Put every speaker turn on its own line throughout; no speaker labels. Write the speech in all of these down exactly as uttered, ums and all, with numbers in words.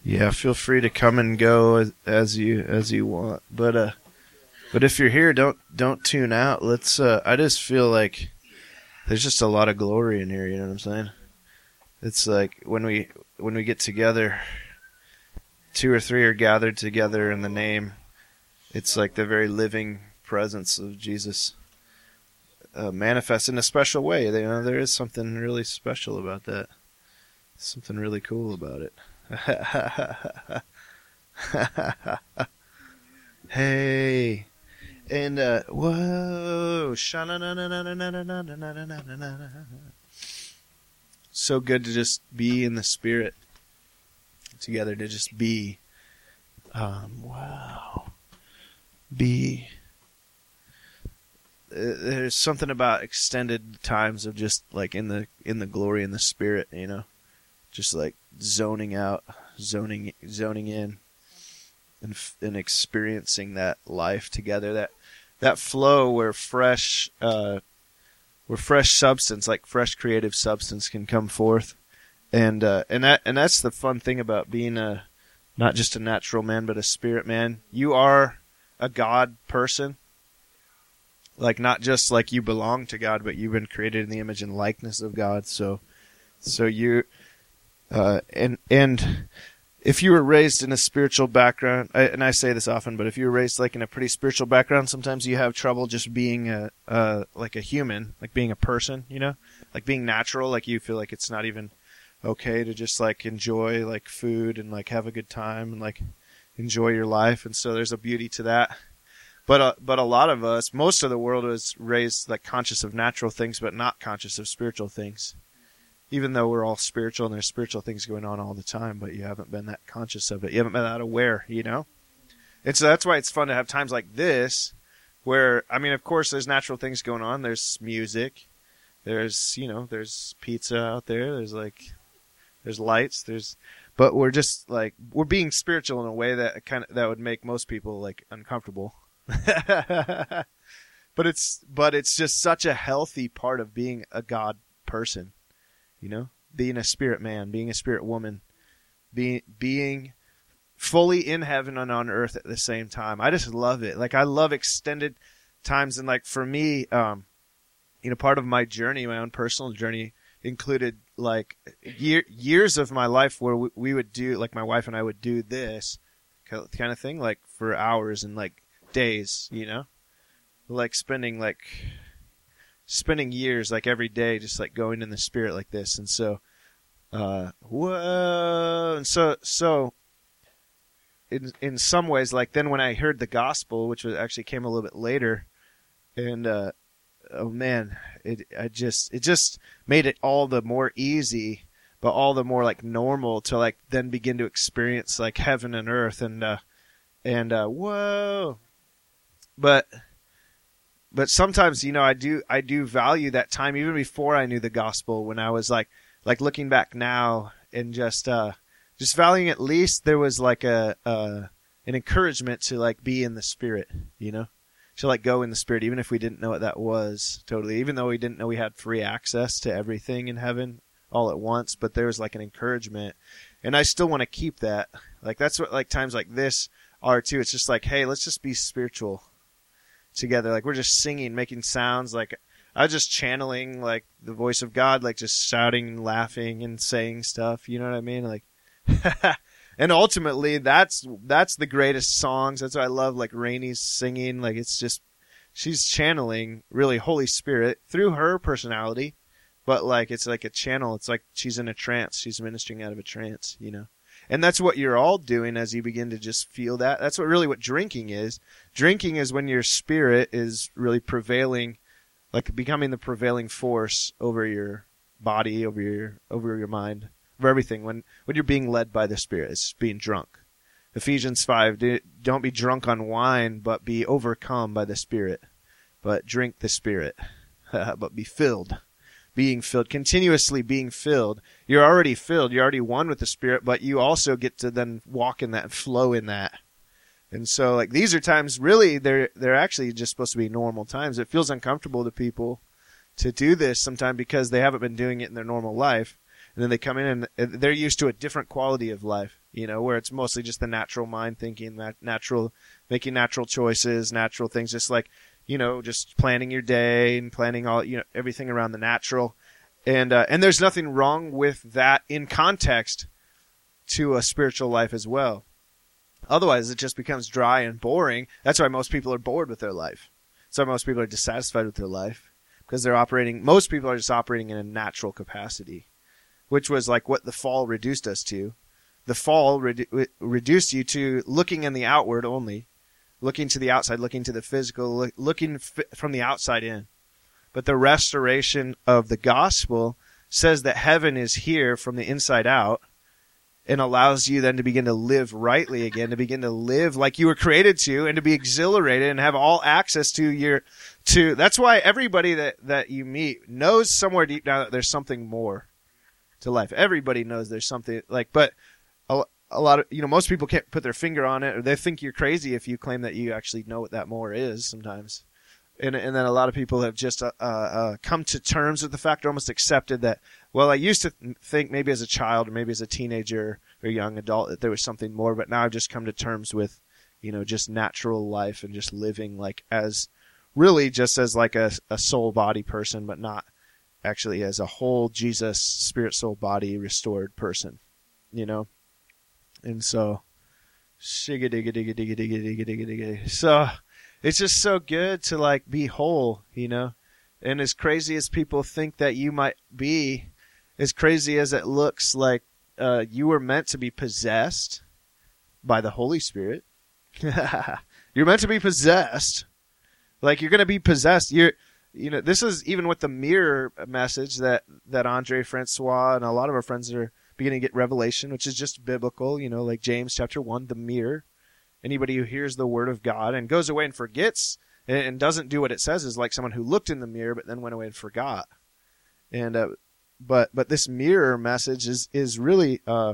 Yeah, feel free to come and go as, as you as you want. But uh, but if you're here, don't don't tune out. Let's. Uh, I just feel like there's just a lot of glory in here. You know what I'm saying? It's like when we when we get together, two or three are gathered together in the name. It's like the very living presence of Jesus uh, manifests in a special way. You know, there is something really special about that. Something really cool about it. Hey, and uh, whoa, so good to just be in the Spirit together, to just be. Um, wow, be. There's something about extended times of just like in the in the glory in the Spirit, you know, just like zoning out, zoning, zoning in, and and experiencing that life together. That that flow where fresh, uh, where fresh substance, like fresh creative substance, can come forth, and uh, and that and that's the fun thing about being a not just a natural man, but a spirit man. You are a God person. Like not just like you belong to God, but you've been created in the image and likeness of God. So, so you. Uh, and and if you were raised in a spiritual background, I, and I say this often, but if you were raised like in a pretty spiritual background, sometimes you have trouble just being a, uh, like a human, like being a person, you know, like being natural. Like you feel like it's not even okay to just like enjoy like food and like have a good time and like enjoy your life. And so there's a beauty to that. But uh, but a lot of us, most of the world was raised like conscious of natural things, but not conscious of spiritual things. Even though we're all spiritual and there's spiritual things going on all the time, but you haven't been that conscious of it. You haven't been that aware, you know? And so that's why it's fun to have times like this where, I mean, of course, there's natural things going on. There's music. There's, you know, there's pizza out there. There's like, there's lights. There's, but we're just like, we're being spiritual in a way that kind of, that would make most people like uncomfortable. But it's, but it's just such a healthy part of being a God person. You know, being a spirit man, being a spirit woman, being being fully in heaven and on earth at the same time. I just love it. Like I love extended times, and like for me, um, you know, part of my journey, my own personal journey, included like year, years of my life where we, we would do, like my wife and I would do this kind of thing, like for hours and like days. You know, like spending like. Spending years, like every day, just like going in the Spirit like this. And so, uh, whoa. And so, so in, in some ways, like then when I heard the gospel, which was actually came a little bit later, and, uh, oh man, it, I just, it just made it all the more easy, but all the more like normal to like then begin to experience like heaven and earth and, uh, and, uh, whoa. But, But sometimes, you know, I do I do value that time even before I knew the gospel, when I was like like looking back now and just uh, just valuing at least there was like a uh, an encouragement to like be in the Spirit, you know, to like go in the Spirit, even if we didn't know what that was totally, even though we didn't know we had free access to everything in heaven all at once. But there was like an encouragement, and I still want to keep that. Like that's what like times like this are too. It's just like, hey, let's just be spiritual together. Like we're just singing, making sounds. Like I was just channeling like the voice of God, like just shouting and laughing and saying stuff. You know what I mean? Like, and ultimately that's, that's the greatest songs. That's why I love like Rainy's singing. Like it's just, she's channeling really Holy Spirit through her personality, but like, it's like a channel. It's like she's in a trance. She's ministering out of a trance, you know? And that's what you're all doing as you begin to just feel that. That's what really what drinking is. Drinking is when your spirit is really prevailing, like becoming the prevailing force over your body, over your over your mind, over everything. When when you're being led by the Spirit, it's being drunk. Ephesians five, don't be drunk on wine, but be overcome by the Spirit. But drink the Spirit, but be filled. Being filled, continuously being filled. You're already filled. You're already one with the Spirit, but you also get to then walk in that and flow in that. And so, like, these are times, really, they're they're actually just supposed to be normal times. It feels uncomfortable to people to do this sometimes because they haven't been doing it in their normal life. And then they come in and they're used to a different quality of life. you know, where it's mostly just the natural mind thinking, that natural, making natural choices, natural things, just like, you know, just planning your day and planning all, you know, everything around the natural. And, uh, and there's nothing wrong with that in context to a spiritual life as well. Otherwise, it just becomes dry and boring. That's why most people are bored with their life. That's why most people are dissatisfied with their life, because they're operating, most people are just operating in a natural capacity, which was like what the fall reduced us to. The fall redu- reduced you to looking in the outward only, looking to the outside, looking to the physical, look, looking f- from the outside in. But the restoration of the gospel says that heaven is here from the inside out, and allows you then to begin to live rightly again, to begin to live like you were created to, and to be exhilarated and have all access to your, to, that's why everybody that, that you meet knows somewhere deep down that there's something more to life. Everybody knows there's something, like, but a, a lot of, you know, most people can't put their finger on it, or they think you're crazy if you claim that you actually know what that more is sometimes. And, and then a lot of people have just uh, uh, come to terms with the fact, or almost accepted that, well, I used to think maybe as a child or maybe as a teenager or young adult that there was something more, but now I've just come to terms with, you know, just natural life and just living like as, really just as like a, a soul body person, but not actually as a whole Jesus spirit soul body restored person, you know? And so, shigga digga digga digga digga digga digga digga. So, it's just so good to like be whole, you know? And as crazy as people think that you might be, as crazy as it looks, like uh, you were meant to be possessed by the Holy Spirit. You're meant to be possessed. Like you're going to be possessed. You're, you know, this is even with the mirror message that, that Andre Francois and a lot of our friends are beginning to get revelation, which is just biblical, you know, like James chapter one, the mirror. Anybody who hears the word of God and goes away and forgets and doesn't do what it says is like someone who looked in the mirror but then went away and forgot. And uh, but but this mirror message is is really uh,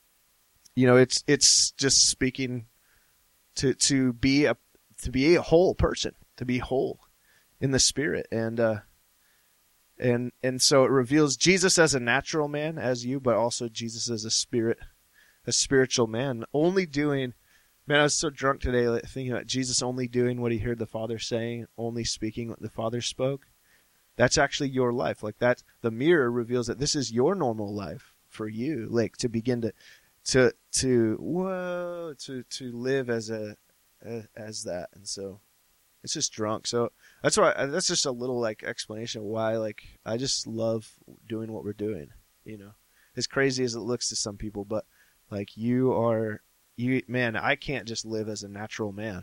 you know, it's it's just speaking to to be a to be a whole person, to be whole in the spirit, and uh, and and so it reveals Jesus as a natural man, as you, but also Jesus as a spirit, a spiritual man, only doing. Man, I was so drunk today like, thinking about Jesus only doing what he heard the Father saying, only speaking what the Father spoke. That's actually your life. Like that, the mirror reveals that this is your normal life for you. Like to begin to, to, to, whoa, to, to live as a, a as that. And so it's just drunk. So that's why, that's just a little like explanation of why, like, I just love doing what we're doing, you know, as crazy as it looks to some people, but like you are, You man, I can't just live as a natural man.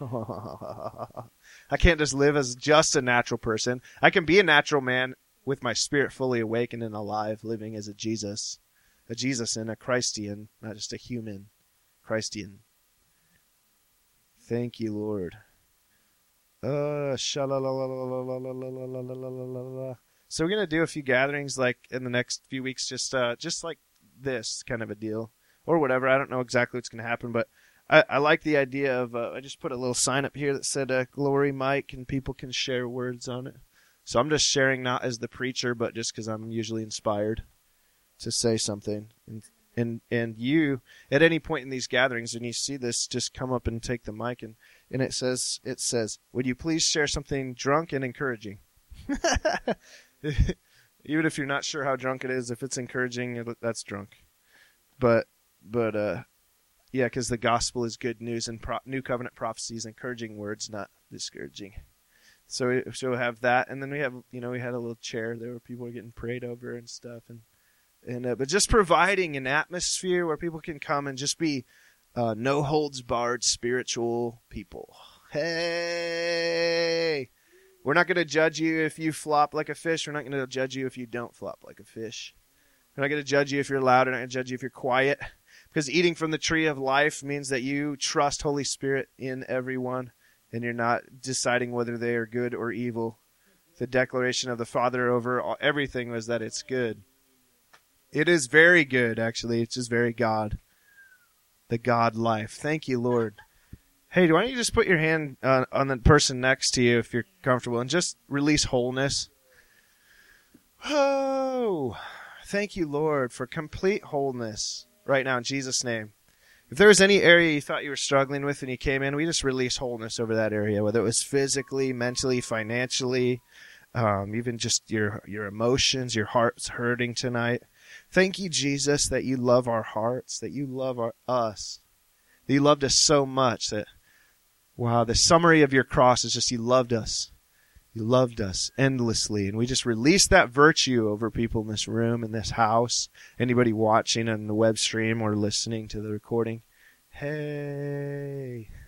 I can't just live as just a natural person. I can be a natural man with my spirit fully awakened and alive, living as a Jesus, a Jesus and a Christian, not just a human Christian. Thank you, Lord. Uh, so we're gonna do a few gatherings like in the next few weeks, just uh, just like this kind of a deal. Or whatever. I don't know exactly what's going to happen, but I, I like the idea of, uh, I just put a little sign up here that said uh, Glory Mic, and people can share words on it. So I'm just sharing not as the preacher, but just because I'm usually inspired to say something. And, and and you, at any point in these gatherings, when you see this, just come up and take the mic, and, and it says, it says, would you please share something drunk and encouraging? Even if you're not sure how drunk it is, if it's encouraging, that's drunk. But But, uh, yeah, because the gospel is good news, and pro- new covenant prophecies, encouraging words, not discouraging. So we, so we'll have that, and then we have, you know, we had a little chair there where people were getting prayed over and stuff, and and uh, but just providing an atmosphere where people can come and just be uh, no holds barred spiritual people. Hey, we're not going to judge you if you flop like a fish. We're not going to judge you if you don't flop like a fish. We're not going to judge you if you're loud. We're not going to judge you if you're quiet. Because eating from the tree of life means that you trust Holy Spirit in everyone, and you're not deciding whether they are good or evil. The declaration of the Father over everything was that it's good. It is very good, actually. It's just very God. The God life. Thank you, Lord. Hey, why don't you just put your hand on, on the person next to you if you're comfortable, and just release wholeness. Oh, thank you, Lord, for complete wholeness right now in Jesus' name. If there was any area you thought you were struggling with when you came in, we just release wholeness over that area, whether it was physically, mentally, financially, um, even just your your emotions, your heart's hurting tonight. Thank you, Jesus, that you love our hearts, that you love our, us, that you loved us so much that, wow, the summary of your cross is just you loved us. You loved us endlessly. And we just release that virtue over people in this room, in this house, anybody watching on the web stream or listening to the recording. Hey.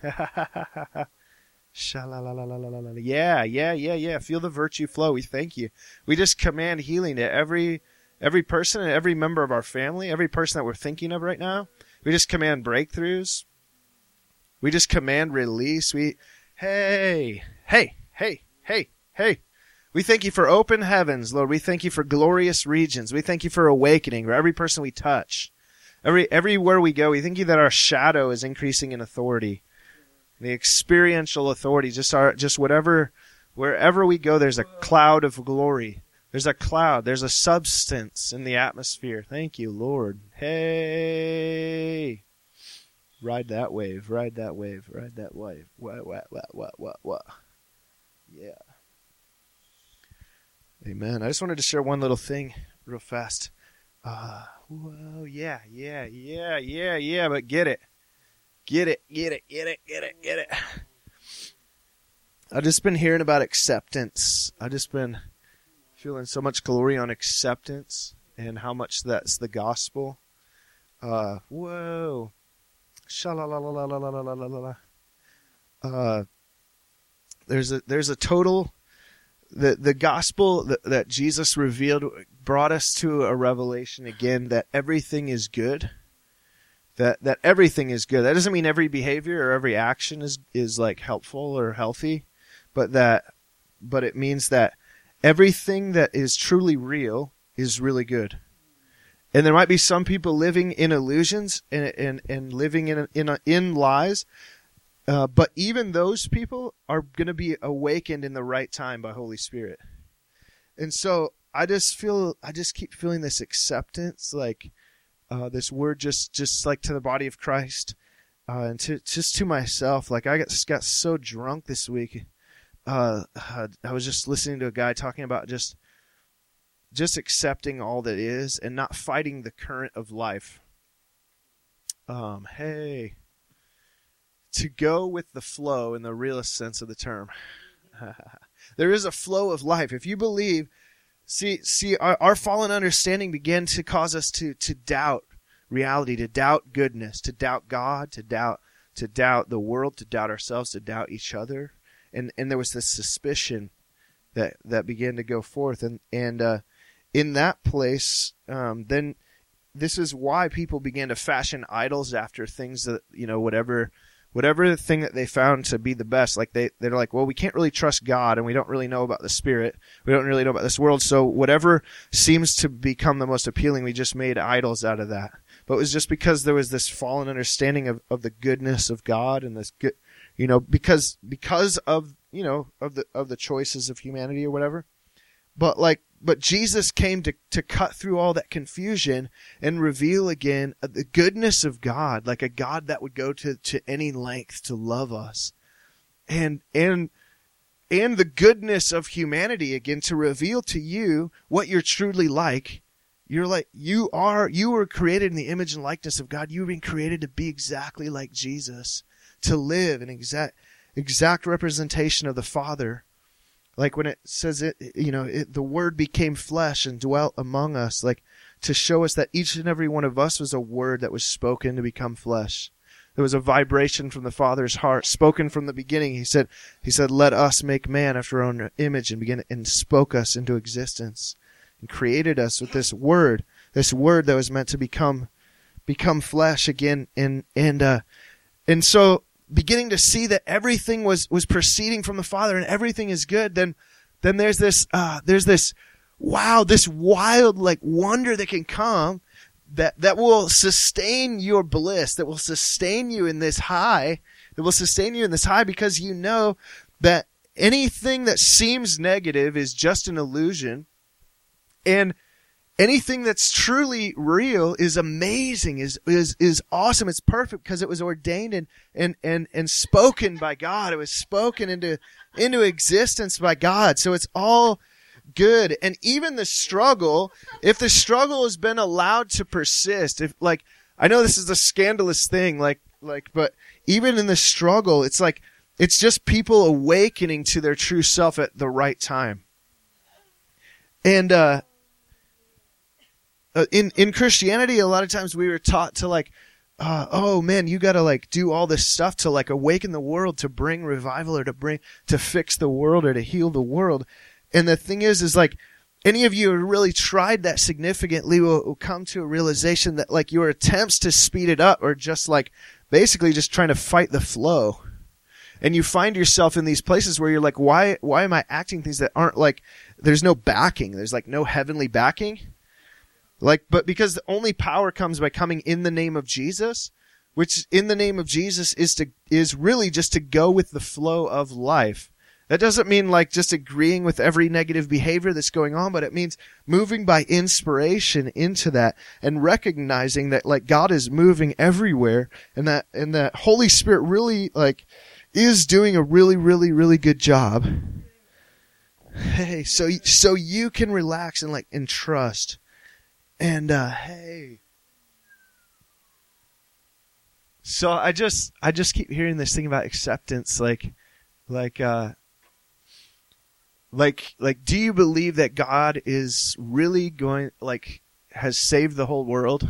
Sha-la-la-la-la-la-la. Yeah, yeah, yeah, yeah. Feel the virtue flow. We thank you. We just command healing to every every person and every member of our family, every person that we're thinking of right now. We just command breakthroughs. We just command release. We, hey, hey, hey, hey. Hey, we thank you for open heavens, Lord. We thank you for glorious regions. We thank you for awakening for every person we touch. Every Everywhere we go, we thank you that our shadow is increasing in authority. The experiential authority, just our, just whatever, wherever we go, there's a cloud of glory. There's a cloud. There's a substance in the atmosphere. Thank you, Lord. Hey. Ride that wave. Ride that wave. Ride that wave. What, what, what, what, what, what. Yeah. Amen. I just wanted to share one little thing real fast. Uh, whoa, yeah, yeah, yeah, yeah, yeah, but get it. Get it, get it, get it, get it, get it. I've just been hearing about acceptance. I've just been feeling so much glory on acceptance and how much that's the gospel. Uh, whoa. Sha-la-la-la-la-la-la-la-la-la. Uh, there's a, there's a total... The the gospel that, that Jesus revealed brought us to a revelation again that everything is good. That that everything is good. That doesn't mean every behavior or every action is, is like helpful or healthy, but that but it means that everything that is truly real is really good. And there might be some people living in illusions and and, and living in in in lies. Uh, but even those people are going to be awakened in the right time by Holy Spirit. And so I just feel, I just keep feeling this acceptance, like uh, this word just, just like to the body of Christ uh, and to just to myself. Like I got, got so drunk this week. Uh, I was just listening to a guy talking about just, just accepting all that is and not fighting the current of life. Um, hey. To go with the flow in the realest sense of the term. There is a flow of life. If you believe, see, see, our, our fallen understanding began to cause us to, to doubt reality, to doubt goodness, to doubt God, to doubt, to doubt the world, to doubt ourselves, to doubt each other. And, and there was this suspicion that, that began to go forth. And, and, uh, in that place, um, then this is why people began to fashion idols after things that, you know, whatever, Whatever thing that they found to be the best, like they, they're like, well, we can't really trust God and we don't really know about the Spirit. We don't really know about this world. So whatever seems to become the most appealing, we just made idols out of that. But it was just because there was this fallen understanding of, of the goodness of God and this good, you know, because, because of, you know, of the, of the choices of humanity or whatever. But like, but Jesus came to, to cut through all that confusion and reveal again the goodness of God, like a God that would go to, to any length to love us. And, and, and the goodness of humanity again to reveal to you what you're truly like. You're like, you are, you were created in the image and likeness of God. You've been created to be exactly like Jesus, to live an exact, exact representation of the Father. Like when it says it, you know, it, the Word became flesh and dwelt among us, like to show us that each and every one of us was a word that was spoken to become flesh. There was a vibration from the Father's heart, spoken from the beginning. He said, he said, let us make man after our own image, and begin and spoke us into existence and created us with this word, this word that was meant to become, become flesh again. And, and, uh, and so, beginning to see that everything was, was proceeding from the Father and everything is good, then, then there's this, uh, there's this, wow, this wild, like, wonder that can come that, that will sustain your bliss, that will sustain you in this high, that will sustain you in this high because you know that anything that seems negative is just an illusion. And, anything that's truly real is amazing, is is is awesome. It's perfect because it was ordained and and and and spoken by God. It was spoken into into existence by God. So it's all good. And even the struggle, if the struggle has been allowed to persist, if like I know this is a scandalous thing, like like but even in the struggle, it's like it's just people awakening to their true self at the right time. And uh Uh, in in Christianity, a lot of times we were taught to like, uh, oh man, you got to like do all this stuff to like awaken the world, to bring revival, or to bring to fix the world, or to heal the world. And the thing is, is like any of you who really tried that significantly will, will come to a realization that like your attempts to speed it up are just like basically just trying to fight the flow. And you find yourself in these places where you're like, why why am I acting things that aren't like, there's no backing, there's like no heavenly backing. Like, but because the only power comes by coming in the name of Jesus, which in the name of Jesus is to, is really just to go with the flow of life. That doesn't mean like just agreeing with every negative behavior that's going on, but it means moving by inspiration into that and recognizing that like God is moving everywhere and that, and that Holy Spirit really like is doing a really, really, really good job. Hey, so, so you can relax and like, and trust. And, uh, hey. So I just, I just keep hearing this thing about acceptance. Like, like, uh, like, like, do you believe that God is really going, like, has saved the whole world?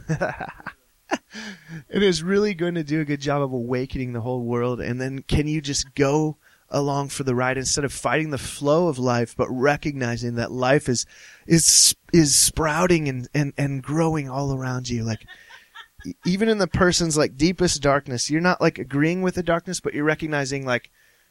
And is really going to do a good job of awakening the whole world? And then can you just go along for the ride instead of fighting the flow of life, but recognizing that life is is is sprouting and and, and growing all around you? Like even in the person's like deepest darkness, you're not like agreeing with the darkness, but you're recognizing like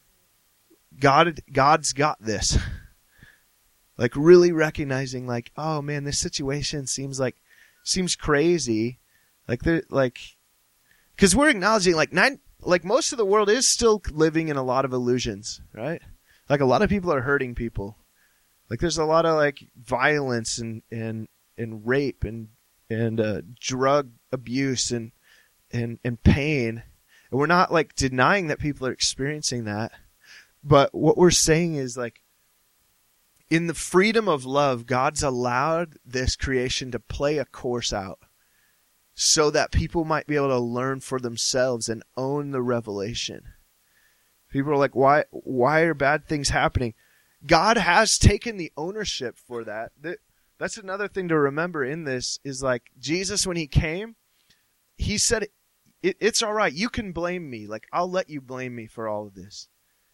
God God's got this. Like really recognizing like, oh man, this situation seems like seems crazy. Like they're like, because we're acknowledging like nine. Like most of the world is still living in a lot of illusions, right? Like a lot of people are hurting people. Like there's a lot of like violence and and, and rape and and uh, drug abuse and and and pain. And we're not like denying that people are experiencing that. But what we're saying is like in the freedom of love, God's allowed this creation to play a course out, so that people might be able to learn for themselves and own the revelation. People are like, why, why are bad things happening? God has taken the ownership for that. That's another thing to remember in this is like Jesus, when he came, he said, it, it's all right. You can blame me. Like, I'll let you blame me for all of this.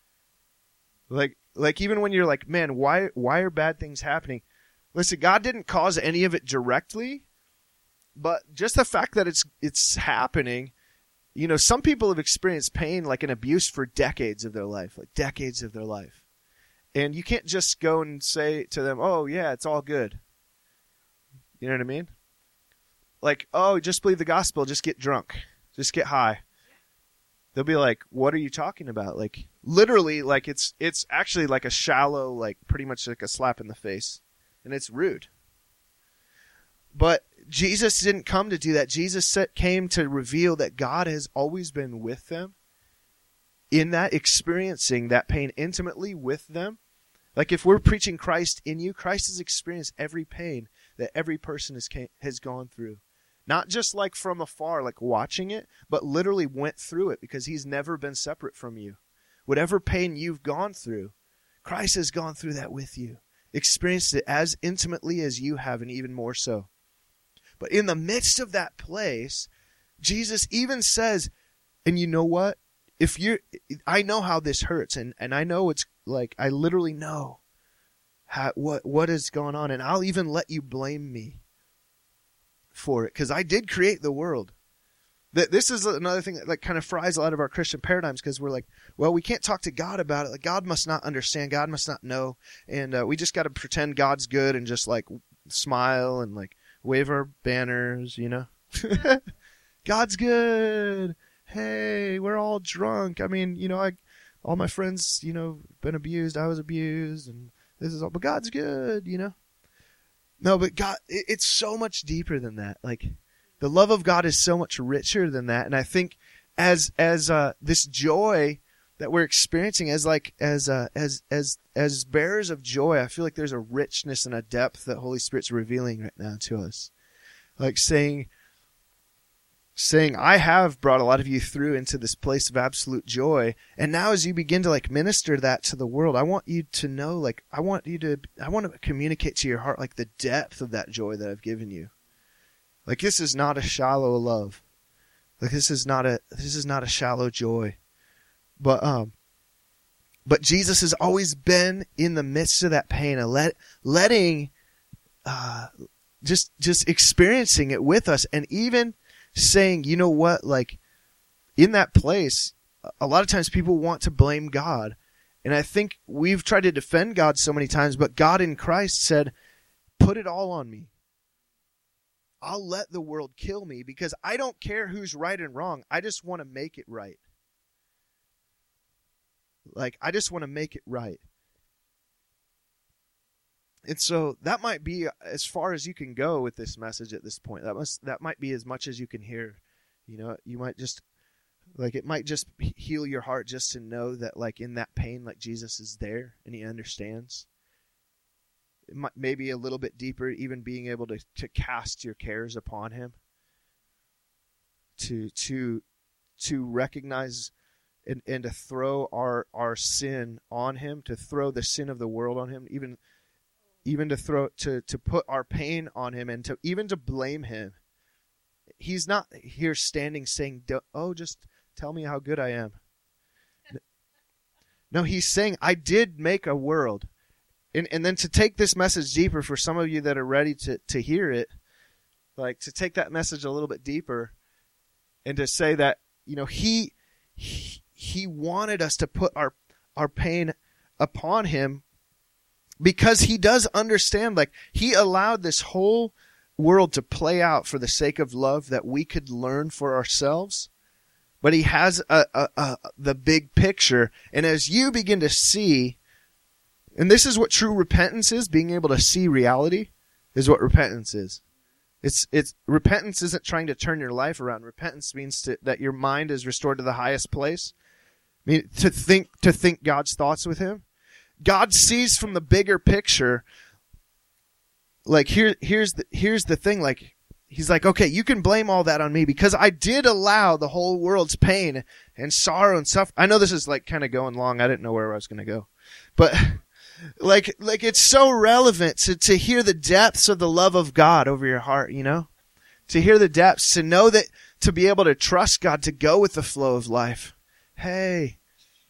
Like, like even when you're like, man, why, why are bad things happening? Listen, God didn't cause any of it directly. But just the fact that it's it's happening, you know, some people have experienced pain like an abuse for decades of their life, like decades of their life. And you can't just go and say to them, oh, yeah, it's all good. You know what I mean? Like, oh, just believe the gospel, just get drunk, just get high. They'll be like, what are you talking about? Like, literally, like it's it's actually like a shallow, like pretty much like a slap in the face. And it's rude. But Jesus didn't come to do that. Jesus came to reveal that God has always been with them in that, experiencing that pain intimately with them. Like if we're preaching Christ in you, Christ has experienced every pain that every person has came, has gone through. Not just like from afar, like watching it, but literally went through it because he's never been separate from you. Whatever pain you've gone through, Christ has gone through that with you. Experienced it as intimately as you have and even more so. But in the midst of that place, Jesus even says, and you know what? If you're, I know how this hurts, and, and I know it's like, I literally know how, what, what is going on, and I'll even let you blame me for it, because I did create the world. This is another thing that like kind of fries a lot of our Christian paradigms, because we're like, well, we can't talk to God about it. Like God must not understand. God must not know. And uh, we just got to pretend God's good and just like smile and like wave our banners, you know. God's good. Hey, we're all drunk. I mean, you know, I, all my friends, you know, been abused. I was abused, and this is all. But God's good, you know. No, but God, it, it's so much deeper than that. Like, the love of God is so much richer than that. And I think as as uh, this joy that we're experiencing as like as uh, as as as bearers of joy, I feel like there's a richness and a depth that Holy Spirit's revealing right now to us. Like saying, saying, I have brought a lot of you through into this place of absolute joy. And now as you begin to like minister that to the world, I want you to know, like, I want you to, I want to communicate to your heart, like the depth of that joy that I've given you. Like, this is not a shallow love. Like, this is not a, this is not a shallow joy. But, um, but Jesus has always been in the midst of that pain and let, letting, uh, just, just experiencing it with us, and even saying, you know what, like, in that place, a lot of times people want to blame God. And I think we've tried to defend God so many times, but God in Christ said, put it all on me. I'll let the world kill me because I don't care who's right and wrong. I just want to make it right. Like, I just want to make it right. And so that might be as far as you can go with this message at this point. That must, that might be as much as you can hear. You know, you might just, like, it might just heal your heart just to know that, like, in that pain, like, Jesus is there and he understands. It might, maybe a little bit deeper, even being able to, to cast your cares upon him. To, to, to recognize and, and to throw our, our sin on him, to throw the sin of the world on him, even, even to throw, to, to put our pain on him, and to, even to blame him. He's not here standing saying, oh, just tell me how good I am. No, he's saying, I did make a world. And and then to take this message deeper for some of you that are ready to, to hear it, like to take that message a little bit deeper and to say that, you know, he he, he wanted us to put our, our pain upon him because he does understand, like, he allowed this whole world to play out for the sake of love that we could learn for ourselves. But he has a, a, a the big picture. And as you begin to see, and this is what true repentance is, being able to see reality is what repentance is. It's it's repentance isn't trying to turn your life around. Repentance means to, that your mind is restored to the highest place. I mean, to think to think God's thoughts with him. God sees from the bigger picture. Like here here's the here's the thing, like he's like, okay, you can blame all that on me because I did allow the whole world's pain and sorrow and stuff. I know this is like kind of going long. I didn't know where I was going to go. But Like, like it's so relevant to, to hear the depths of the love of God over your heart, you know? To hear the depths, to know that, to be able to trust God, to go with the flow of life. Hey.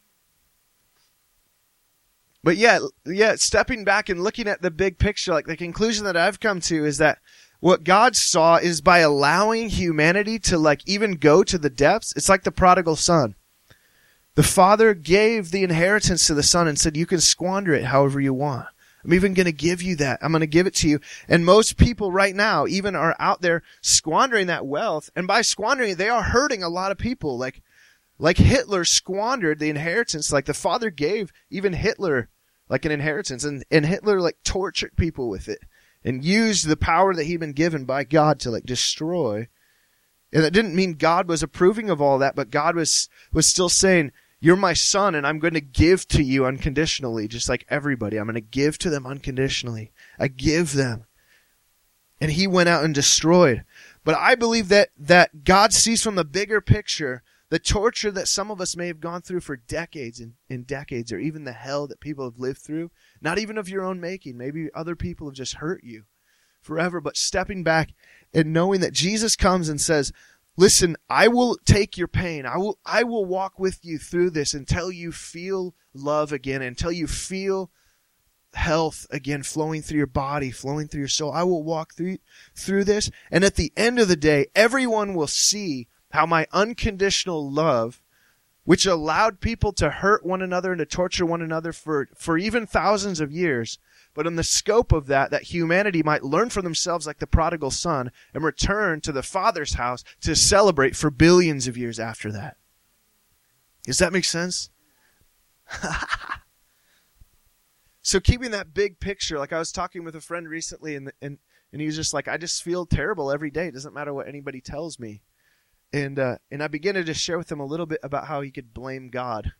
But yeah, yeah, stepping back and looking at the big picture, like the conclusion that I've come to is that what God saw is by allowing humanity to like even go to the depths, it's like the prodigal son. The father gave the inheritance to the son and said, you can squander it however you want. I'm even going to give you that. I'm going to give it to you. And most people right now even are out there squandering that wealth. And by squandering it, they are hurting a lot of people. Like, like Hitler squandered the inheritance. Like the father gave even Hitler like an inheritance. And, and Hitler like tortured people with it and used the power that he'd been given by God to like destroy. And that didn't mean God was approving of all that, but God was, was still saying, you're my son, and I'm going to give to you unconditionally, just like everybody. I'm going to give to them unconditionally. I give them. And he went out and destroyed. But I believe that, that God sees from the bigger picture the torture that some of us may have gone through for decades and, and decades, or even the hell that people have lived through, not even of your own making. Maybe other people have just hurt you forever. But stepping back and knowing that Jesus comes and says, listen, I will take your pain. I will I will walk with you through this until you feel love again, until you feel health again flowing through your body, flowing through your soul. I will walk through through this. And at the end of the day, everyone will see how my unconditional love, which allowed people to hurt one another and to torture one another for, for even thousands of years, but in the scope of that, that humanity might learn for themselves like the prodigal son and return to the Father's house to celebrate for billions of years after that. Does that make sense? so keeping that big picture, like I was talking with a friend recently, and and and he was just like, I just feel terrible every day. It doesn't matter what anybody tells me. And uh, and I began to just share with him a little bit about how he could blame God.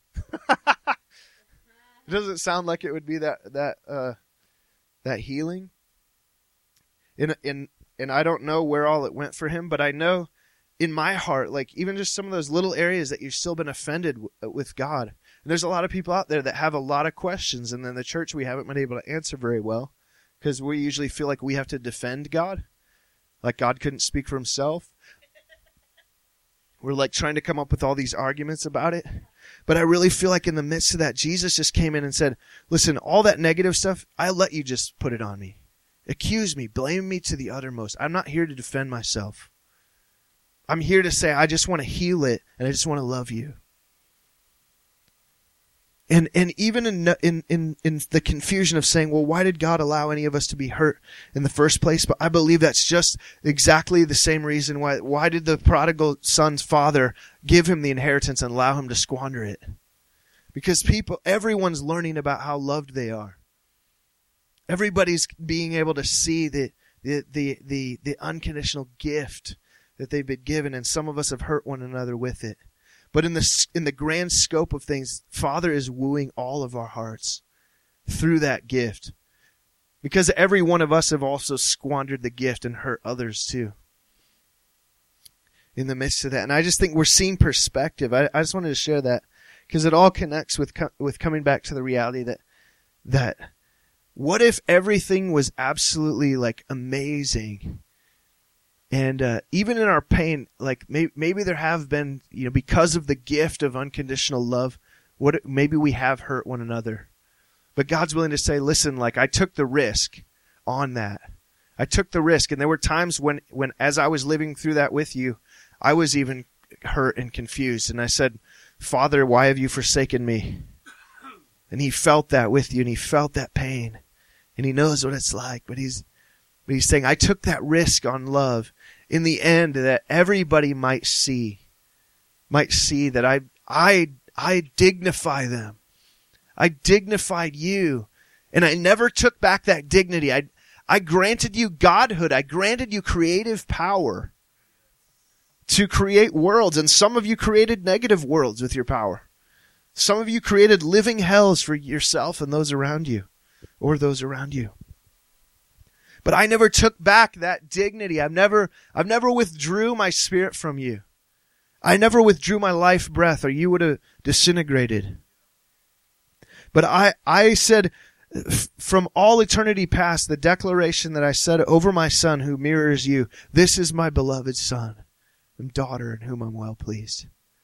It doesn't sound like it would be that that uh, that healing. And and and I don't know where all it went for him, but I know in my heart, like even just some of those little areas that you've still been offended w- with God. And there's a lot of people out there that have a lot of questions, and in the church we haven't been able to answer very well because we usually feel like we have to defend God, like God couldn't speak for himself. We're like trying to come up with all these arguments about it. But I really feel like in the midst of that, Jesus just came in and said, listen, all that negative stuff, I let you just put it on me. Accuse me, blame me to the uttermost. I'm not here to defend myself. I'm here to say I just want to heal it, and I just want to love you. And and even in, in in in the confusion of saying, well, why did God allow any of us to be hurt in the first place? But I believe that's just exactly the same reason why why did the prodigal son's father give him the inheritance and allow him to squander it? Because people, everyone's learning about how loved they are. Everybody's being able to see the the the the, the unconditional gift that they've been given, and some of us have hurt one another with it. But in the in the grand scope of things, Father is wooing all of our hearts through that gift. Because every one of us have also squandered the gift and hurt others too. In the midst of that. And I just think we're seeing perspective. I, I just wanted to share that because it all connects with with coming back to the reality that that what if everything was absolutely like amazing? And uh, even in our pain, like may- maybe there have been, you know, because of the gift of unconditional love, what maybe we have hurt one another. But God's willing to say, listen, like I took the risk on that. I took the risk. And there were times when, when as I was living through that with you, I was even hurt and confused. And I said, Father, why have you forsaken me? And he felt that with you, and he felt that pain. And he knows what it's like. But he's, but he's saying, I took that risk on love. In the end, that everybody might see, might see that I, I, I dignify them. I dignified you, and I never took back that dignity. I, I granted you godhood. I granted you creative power to create worlds, and some of you created negative worlds with your power. Some of you created living hells for yourself and those around you, or those around you. But I never took back that dignity. I've never, I've never withdrew my spirit from you. I never withdrew my life breath, or you would have disintegrated. But I, I said, from all eternity past, the declaration that I said over my son who mirrors you, this is my beloved son and daughter in whom I'm well pleased.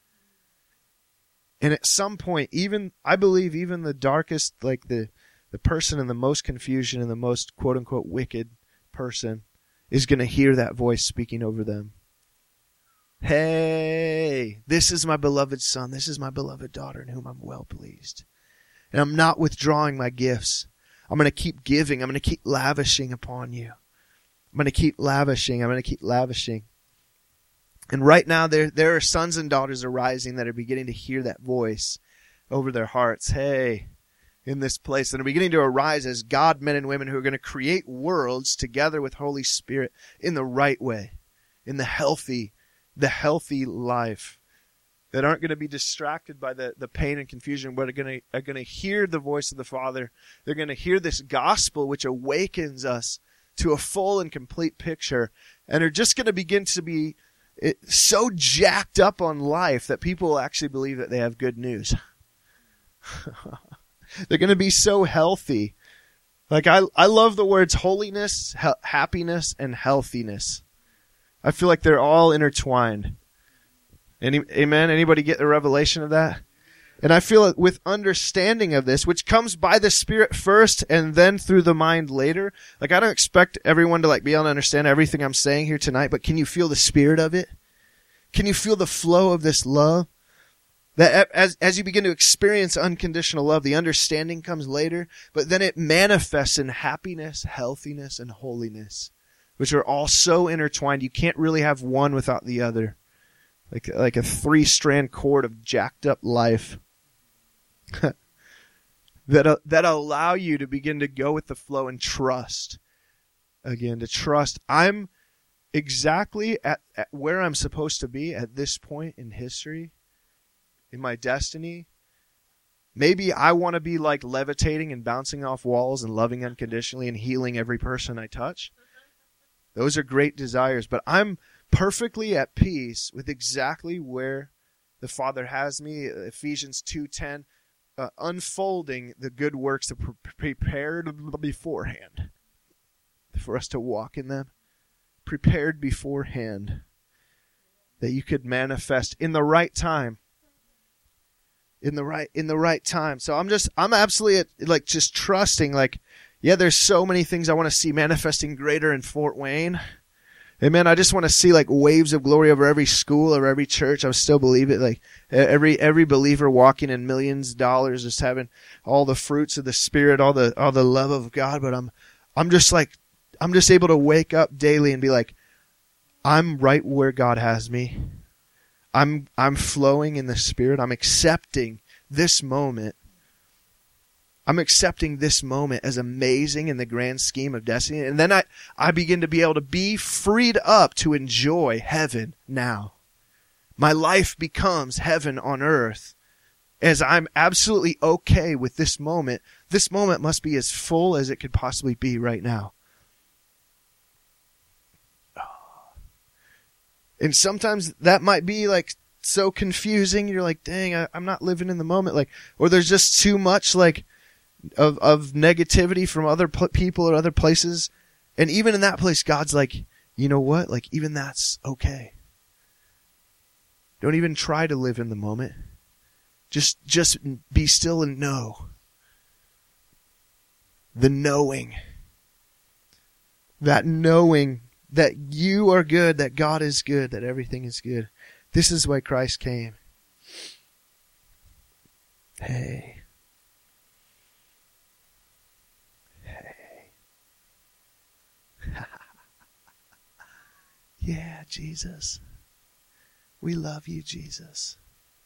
And at some point, even, I believe even the darkest, like the, the person in the most confusion and the most quote unquote wicked person is going to hear that voice speaking over them. Hey, this is my beloved son. This is my beloved daughter in whom I'm well pleased. And I'm not withdrawing my gifts. I'm going to keep giving. I'm going to keep lavishing upon you. I'm going to keep lavishing. I'm going to keep lavishing. And right now there, there are sons and daughters arising that are beginning to hear that voice over their hearts. Hey, in this place, and are beginning to arise as God men and women who are going to create worlds together with Holy Spirit in the right way, in the healthy, the healthy life, that aren't going to be distracted by the, the pain and confusion, but are going to are going to hear the voice of the Father. They're going to hear this gospel which awakens us to a full and complete picture, and are just going to begin to be it, so jacked up on life that people will actually believe that they have good news. They're going to be so healthy. Like I, I love the words holiness, he- happiness, and healthiness. I feel like they're all intertwined. Any, amen? Anybody get the revelation of that? And I feel it with understanding of this, which comes by the Spirit first and then through the mind later. Like I don't expect everyone to like be able to understand everything I'm saying here tonight, but can you feel the spirit of it? Can you feel the flow of this love? That as as you begin to experience unconditional love, the understanding comes later, but then it manifests in happiness, healthiness, and holiness, which are all so intertwined. You can't really have one without the other. Like like a three-strand cord of jacked up life. that uh, that allow you to begin to go with the flow and trust. Again, to trust. I'm exactly at, at where I'm supposed to be at this point in history, in my destiny. Maybe I want to be like levitating and bouncing off walls and loving unconditionally and healing every person I touch. Those are great desires, but I'm perfectly at peace with exactly where the Father has me. Ephesians two ten, uh, unfolding the good works that were prepared beforehand for us to walk in them. Prepared beforehand that you could manifest in the right time. In the right, in the right time. So I'm just, I'm absolutely at, like just trusting, like, yeah, there's so many things I want to see manifesting greater in Fort Wayne. Amen. I just want to see like waves of glory over every school or every church. I still believe it. Like every, every believer walking in millions of dollars, just having all the fruits of the Spirit, all the, all the love of God. But I'm, I'm just like, I'm just able to wake up daily and be like, I'm right where God has me. I'm I'm flowing in the Spirit. I'm accepting this moment. I'm accepting this moment as amazing in the grand scheme of destiny. And then I, I begin to be able to be freed up to enjoy heaven now. My life becomes heaven on earth as I'm absolutely okay with this moment. This moment must be as full as it could possibly be right now. And sometimes that might be like so confusing. You're like, dang, I, I'm not living in the moment. Like, or there's just too much like of, of negativity from other p- people or other places. And even in that place, God's like, you know what? Like, even that's okay. Don't even try to live in the moment. Just, just be still and know. The knowing. That knowing that you are good, that God is good, that everything is good. This is why Christ came. Hey. Hey. Yeah, Jesus. We love you, Jesus.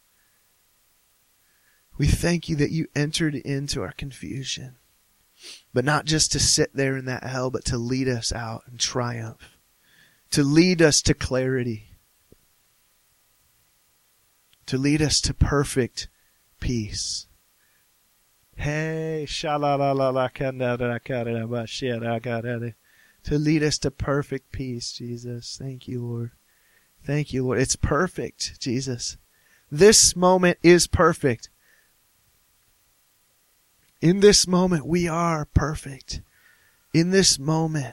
We thank you that you entered into our confusion. But not just to sit there in that hell, but to lead us out in triumph. To lead us to clarity. To lead us to perfect peace. Hey, to lead us to perfect peace, Jesus. Thank you, Lord. Thank you, Lord. It's perfect, Jesus. This moment is perfect. In this moment, we are perfect. In this moment,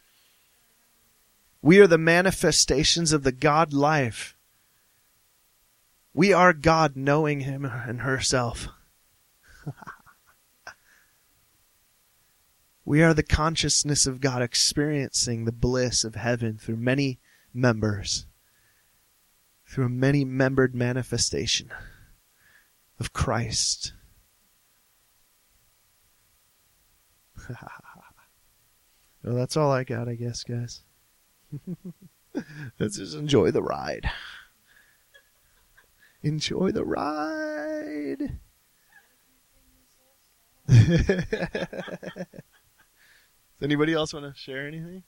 we are the manifestations of the God life. We are God knowing Him and herself. We are the consciousness of God experiencing the bliss of heaven through many members. Through a many membered manifestation of Christ. Well, that's all I got, I guess, guys. Let's just enjoy the ride. Enjoy the ride. Does anybody else want to share anything?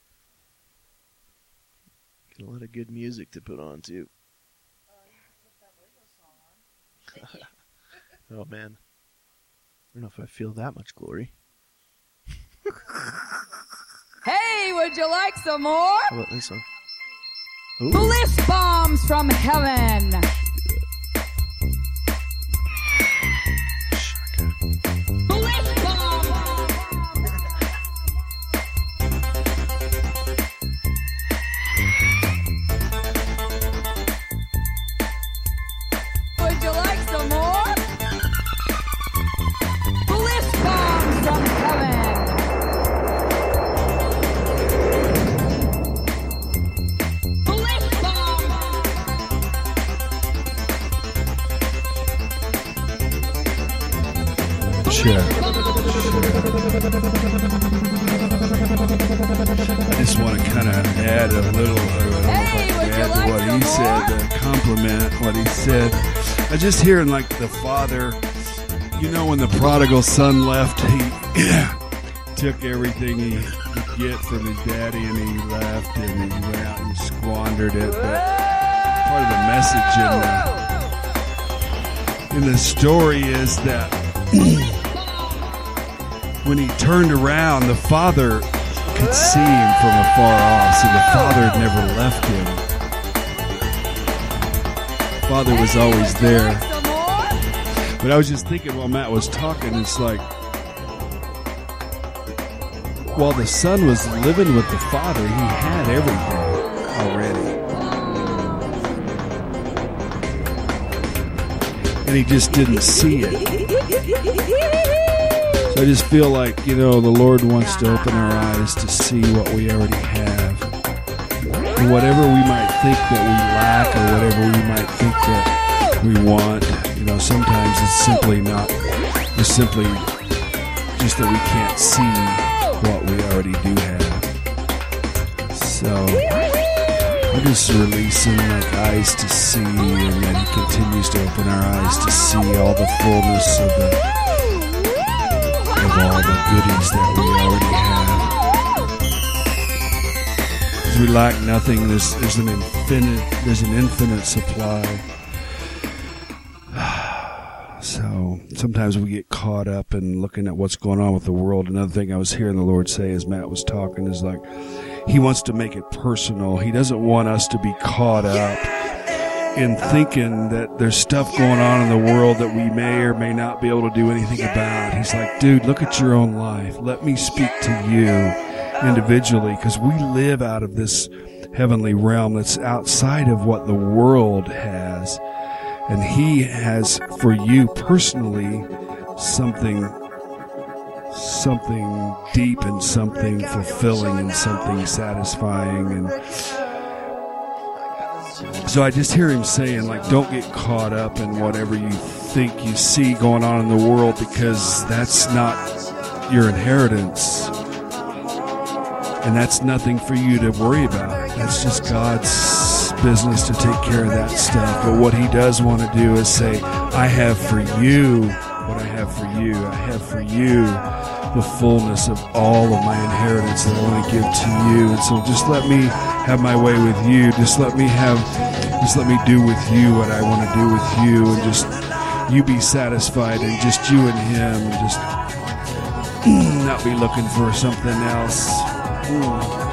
Got a lot of good music to put on, too. Oh, man. I don't know if I feel that much glory.
Hey, would you like some more?
How about this one? Ooh.
Bliss bombs from heaven. Bliss bombs. Would you like some more? Bliss bombs from heaven.
Sure. Sure. I just want to kind of add a little, uh,
Hey, would you
add to
like
what
some
he said,
more?
uh, compliment what he said. I just hearing like the Father, You know, when the prodigal son left, he took everything he could get from his daddy and he left and he went out and squandered it. But part of the message in the, in the story is that when he turned around, the father could see him from afar off. So the father had never left him. The father was always there. But I was just thinking while Matt was talking, it's like, while the son was living with the father, he had everything already. And he just didn't see it. So I just feel like, you know, the Lord wants to open our eyes to see what we already have. And whatever we might think that we lack or whatever we might think that we want, you know, sometimes it's simply not, it's simply just that we can't see what we already do have. So I'm just releasing like eyes to see, and that He continues to open our eyes to see all the fullness of the of all the goodies that we already have. Because we lack nothing. There's there's an infinite there's an infinite supply. So sometimes we get caught up in looking at what's going on with the world. Another thing I was hearing the Lord say as Matt was talking is like, He wants to make it personal. He doesn't want us to be caught up in thinking that there's stuff going on in the world that we may or may not be able to do anything about. He's like, dude, look at your own life. Let me speak to you individually, because we live out of this heavenly realm that's outside of what the world has. And He has for you personally something something deep and something fulfilling and something satisfying. And so I just hear Him saying, like, don't get caught up in whatever you think you see going on in the world, because that's not your inheritance. And that's nothing for you to worry about. That's just God's business to take care of that stuff. But what He does want to do is say, I have for you what I have for you. I have for you the fullness of all of my inheritance that I want to give to you. And so just let me have my way with you. Just let me have, just let me do with you what I want to do with you. And just you be satisfied, and just you and Him, and just not be looking for something else. Ooh.